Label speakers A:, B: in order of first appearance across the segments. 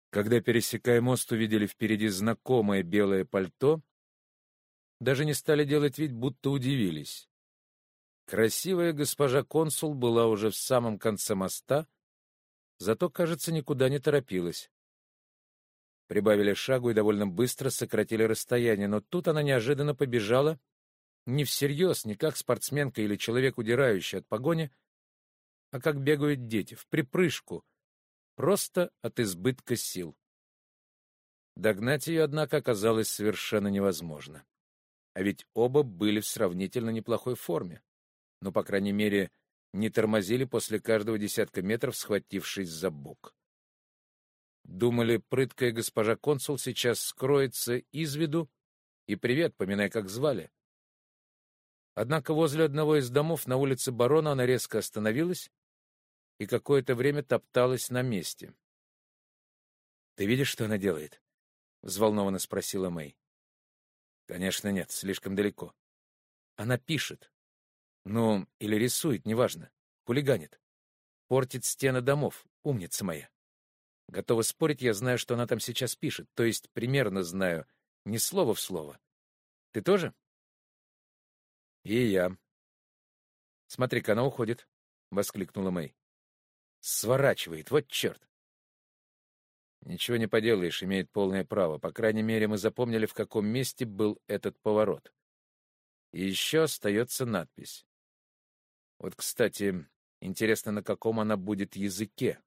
A: Когда, пересекая мост, увидели впереди знакомое белое пальто, даже не стали делать вид, будто удивились. Красивая госпожа консул была уже в самом конце моста, зато, кажется, никуда не торопилась. Прибавили шагу и довольно быстро сократили расстояние, но тут она неожиданно побежала, не всерьез, не как спортсменка или человек, удирающий от погони, а как бегают дети, в припрыжку, просто от избытка сил. Догнать ее, однако, оказалось совершенно невозможно. А ведь оба были в сравнительно неплохой форме. Но, по крайней мере, не тормозили после каждого десятка метров, схватившись за бок. Думали, прыткая госпожа консул сейчас скроется из виду, и привет, поминай, как звали. Однако возле одного из домов на улице Барона она резко остановилась и какое-то время топталась на месте. — Ты видишь, что она делает? — взволнованно спросила Мэй. — Конечно, нет, слишком далеко. Она пишет. Ну, или рисует, неважно. Хулиганит. Портит стены домов, умница моя. Готова спорить, я знаю, что она там сейчас пишет, то есть примерно знаю, не слово в слово. Ты тоже? И я. Смотри-ка, она уходит, — воскликнула Мэй. Сворачивает, вот черт. Ничего не поделаешь, имеет полное право. По крайней мере, мы запомнили, в каком месте был этот поворот. И еще остается надпись. Вот, кстати, интересно, на каком она будет языке.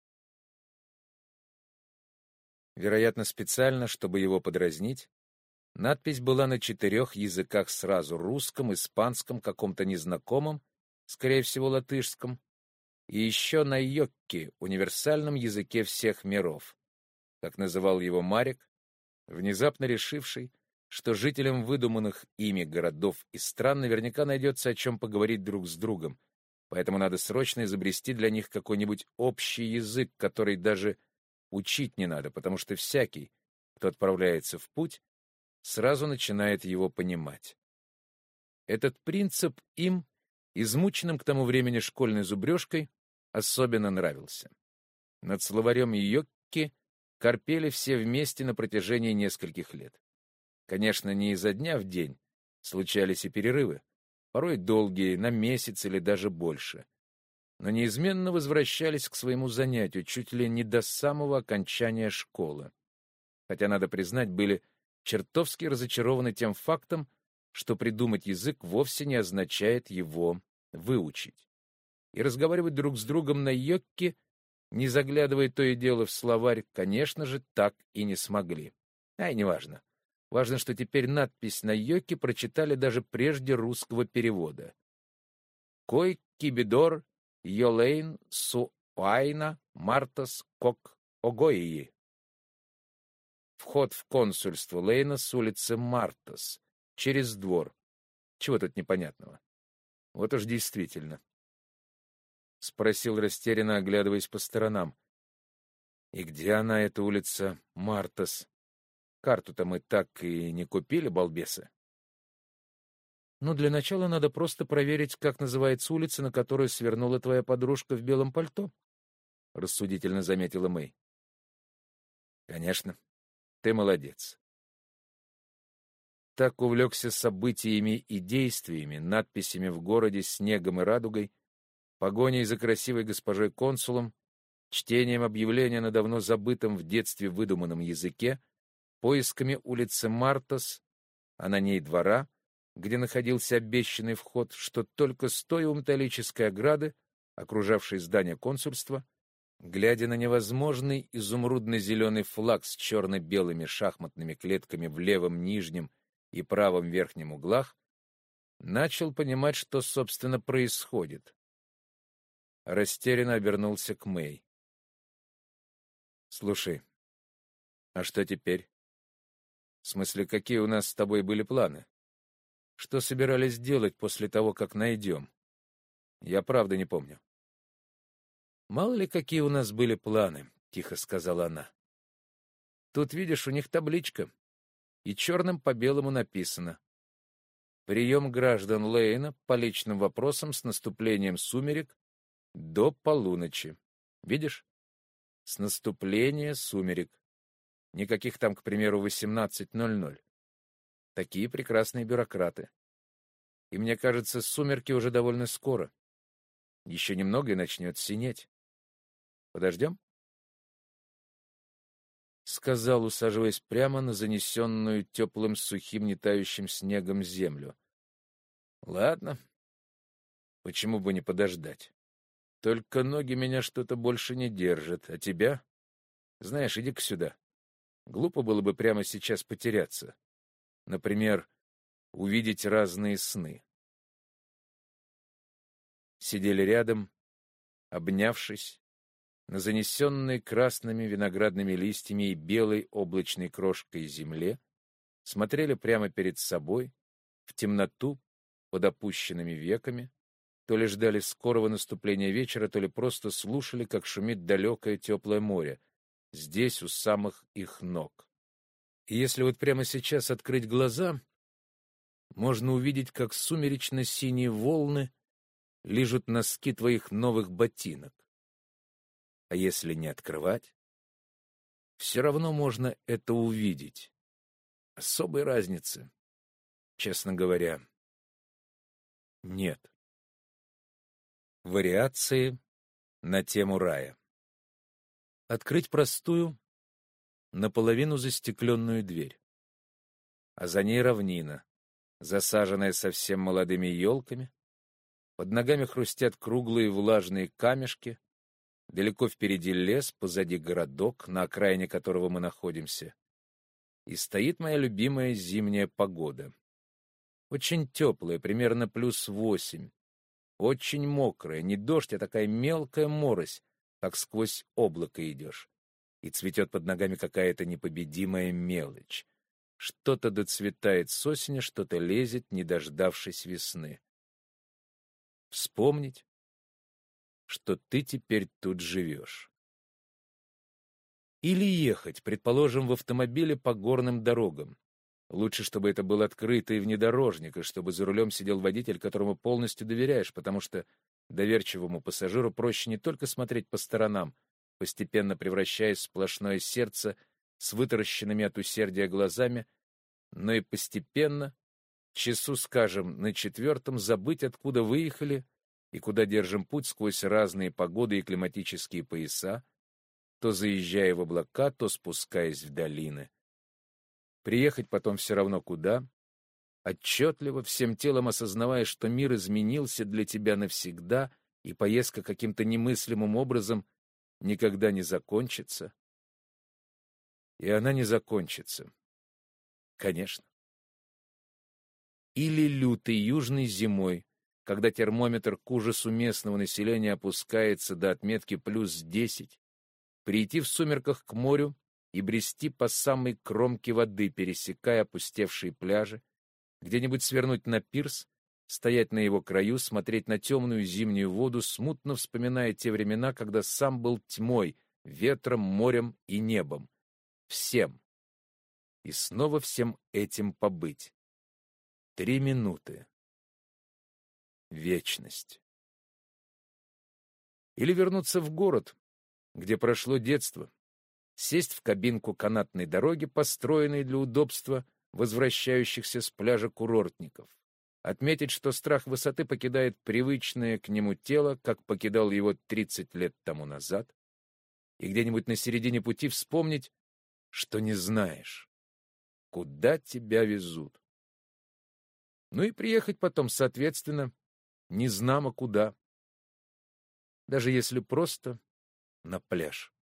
A: Вероятно, специально, чтобы его подразнить, надпись была на 4 языках сразу: русском, испанском, каком-то незнакомом, скорее всего, латышском, и еще на йокки, универсальном языке всех миров, как называл его Марик, внезапно решивший, что жителям выдуманных ими городов и стран наверняка найдется о чем поговорить друг с другом, поэтому надо срочно изобрести для них какой-нибудь общий язык, который даже учить не надо, потому что всякий, кто отправляется в путь, сразу начинает его понимать. Этот принцип им, измученным к тому времени школьной зубрежкой, особенно нравился. Над словарем йокки корпели все вместе на протяжении нескольких лет. Конечно, не изо дня в день, случались и перерывы, порой долгие, на месяц или даже больше, но неизменно возвращались к своему занятию чуть ли не до самого окончания школы. Хотя, надо признать, были чертовски разочарованы тем фактом, что придумать язык вовсе не означает его выучить. И разговаривать друг с другом на йокке, не заглядывая то и дело в словарь, конечно же, так и не смогли. Ай, неважно. Важно, что теперь надпись на йокке прочитали даже прежде русского перевода. «Кой кибидор йолейн су уайна мартас кок огоии». Вход в консульство Лейна с улицы Мартас, через двор. Чего тут непонятного? Вот уж действительно. Спросил растерянно, оглядываясь по сторонам. И где она, эта улица Мартас? Карту-то мы так и не купили, балбесы. Ну, для начала надо просто проверить, как называется улица, на которую свернула твоя подружка в белом пальто, — рассудительно заметила Мэй. Конечно, ты молодец. Так увлекся событиями и действиями, надписями в городе, снегом и радугой, погоней за красивой госпожой консулом, чтением объявления на давно забытом в детстве выдуманном языке, поисками улицы Мартас, а на ней двора, где находился обещанный вход, что только стоя у металлической ограды, окружавшей здание консульства, глядя на невозможный изумрудно-зеленый флаг с черно-белыми шахматными клетками в левом нижнем и правом верхнем углах, начал понимать, что, собственно, происходит. Растерянно обернулся к Мэй. «Слушай, а что теперь? В смысле, какие у нас с тобой были планы? Что собирались делать после того, как найдем? Я правда не помню». «Мало ли, какие у нас были планы», — тихо сказала она. «Тут, видишь, у них табличка, и черным по белому написано: прием граждан Лейна по личным вопросам с наступлением сумерек до полуночи. Видишь? С наступления сумерек. Никаких там, к примеру, 18:00. Такие прекрасные бюрократы. И мне кажется, сумерки уже довольно скоро. Еще немного и начнет синеть. Подождем? Сказал, усаживаясь прямо на занесенную теплым, сухим, не тающим снегом землю. Ладно, почему бы не подождать? Только ноги меня что-то больше не держат, а тебя? Знаешь, иди-ка сюда. Глупо было бы прямо сейчас потеряться. Например, увидеть разные сны. Сидели рядом, обнявшись, на занесенной красными виноградными листьями и белой облачной крошкой земле, смотрели прямо перед собой, в темноту, под опущенными веками, то ли ждали скорого наступления вечера, то ли просто слушали, как шумит далекое теплое море, здесь, у самых их ног. И если вот прямо сейчас открыть глаза, можно увидеть, как сумеречно-синие волны лижут носки твоих новых ботинок. А если не открывать, все равно можно это увидеть. Особой разницы, честно говоря, нет. Вариации на тему рая. Открыть простую, наполовину застекленную дверь. А за ней равнина, засаженная совсем молодыми елками. Под ногами хрустят круглые влажные камешки. Далеко впереди лес, позади городок, на окраине которого мы находимся. И стоит моя любимая зимняя погода. Очень теплая, примерно +8. Очень мокрая, не дождь, а такая мелкая морось, как сквозь облако идешь. И цветет под ногами какая-то непобедимая мелочь. Что-то доцветает с осени, что-то лезет, не дождавшись весны. Вспомнить, что ты теперь тут живешь. Или ехать, предположим, в автомобиле по горным дорогам. Лучше, чтобы это был открытый внедорожник, и чтобы за рулем сидел водитель, которому полностью доверяешь, потому что доверчивому пассажиру проще не только смотреть по сторонам, постепенно превращаясь в сплошное сердце с вытаращенными от усердия глазами, но и постепенно, часу, скажем, на 4, забыть, откуда выехали и куда держим путь сквозь разные погоды и климатические пояса, то заезжая в облака, то спускаясь в долины. Приехать потом все равно куда, отчетливо, всем телом осознавая, что мир изменился для тебя навсегда, и поездка каким-то немыслимым образом никогда не закончится. И она не закончится. Конечно. Или лютой южной зимой, когда термометр к ужасу местного населения опускается до отметки +10, прийти в сумерках к морю и брести по самой кромке воды, пересекая опустевшие пляжи, где-нибудь свернуть на пирс, стоять на его краю, смотреть на темную зимнюю воду, смутно вспоминая те времена, когда сам был тьмой, ветром, морем и небом. Всем. И снова всем этим побыть. 3 минуты. Вечность. Или вернуться в город, где прошло детство, сесть в кабинку канатной дороги, построенной для удобства возвращающихся с пляжа курортников, отметить, что страх высоты покидает привычное к нему тело, как покидал его 30 лет тому назад, и где-нибудь на середине пути вспомнить, что не знаешь, куда тебя везут. Ну и приехать потом, соответственно, незнамо куда, даже если просто на пляж.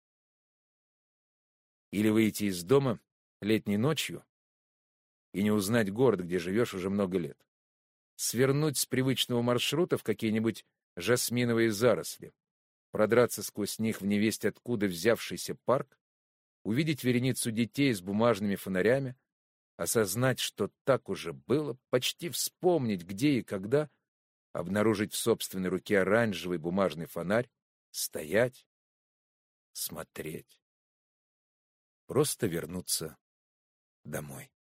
A: Или выйти из дома летней ночью и не узнать город, где живешь уже много лет. Свернуть с привычного маршрута в какие-нибудь жасминовые заросли, продраться сквозь них в невесть откуда взявшийся парк, увидеть вереницу детей с бумажными фонарями, осознать, что так уже было, почти вспомнить, где и когда, обнаружить в собственной руке оранжевый бумажный фонарь, стоять, смотреть. Просто вернуться домой.